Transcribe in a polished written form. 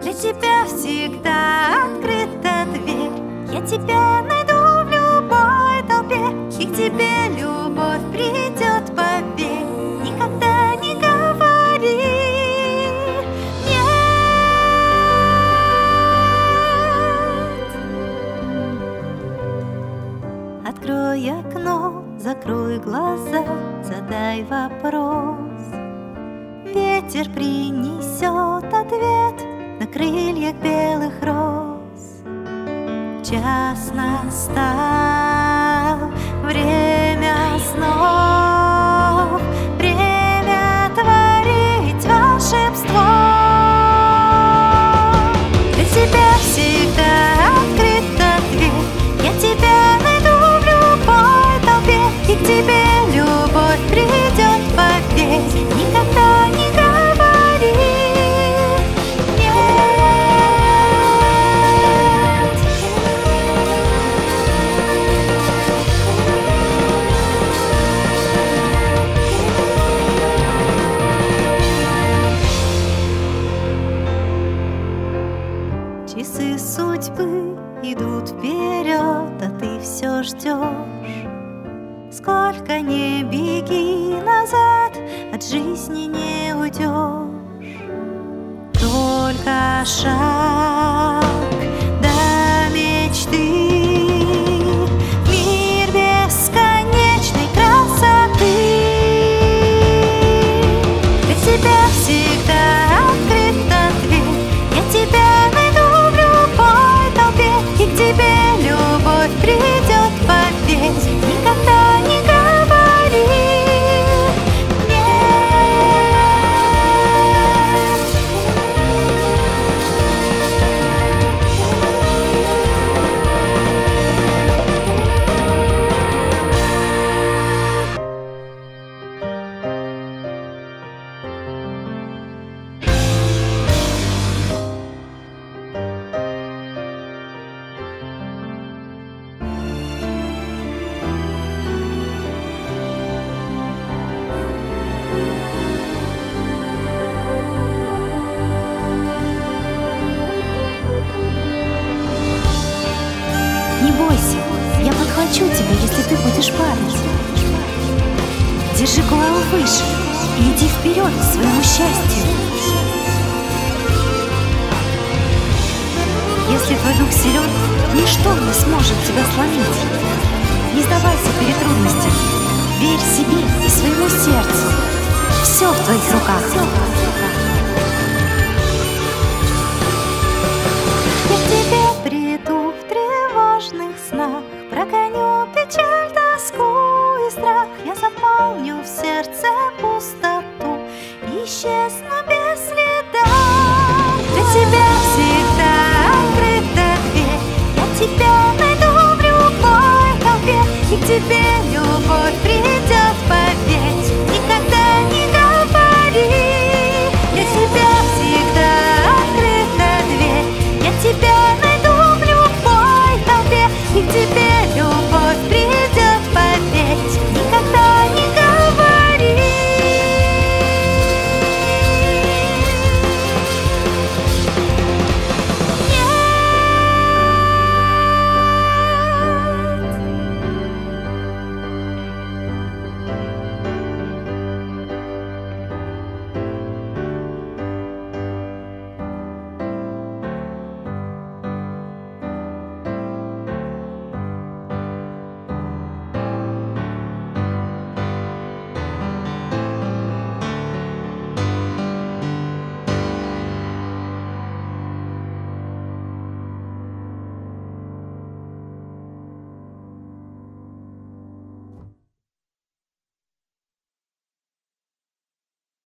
Для тебя всегда открыта дверь. Я тебя найду в любой толпе, и к тебе любовь придет, поверь. Никогда не говори нет. Открой окно, закрой глаза, задай вопрос. Ветер принесет ответ на крыльях белых роз. Час настал, время снов, время творить волшебство. Для тебя всегда открыта дверь. Я тебя найду в любой толпе, и к тебе любовь придет, поверь. Никогда не говори нет. Часы судьбы идут вперед, а ты все ждешь. Сколько не беги назад, от жизни не уйдешь. Только шаг до мечты, мир бесконечной красоты. Для тебя всегда открыта дверь. Я тебя найду в любой толпе, и к тебе любовь придет, поверь. Никогда не говори Не бойся, я подхвачу тебя, если ты будешь падать. Держи голову выше и иди вперед к своему счастью. Если твой дух силен, ничто не сможет тебя сломить. Не сдавайся перед трудностями, верь себе и своему сердцу. Все в твоих руках.